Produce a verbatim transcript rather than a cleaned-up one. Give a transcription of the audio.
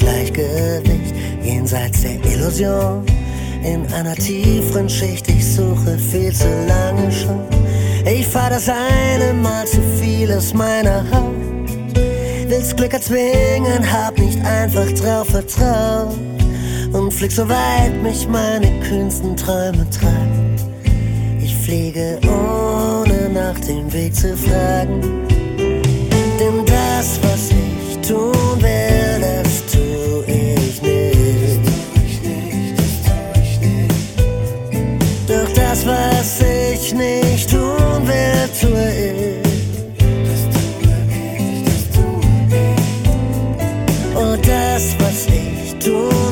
Gleichgewicht jenseits der Illusion. In einer tieferen Schicht, ich suche viel zu lange schon. Ich fahr das eine Mal zu viel aus meiner Haut. Will's Glück erzwingen, hab nicht einfach drauf vertraut. Und flieg so weit mich meine kühnsten Träume treiben. Ich fliege ohne nach dem Weg zu fragen. Denn das, was ich tun will, das tu ich nicht. Doch das, was ich nicht tun will, tue ich. Oh, das, was ich tue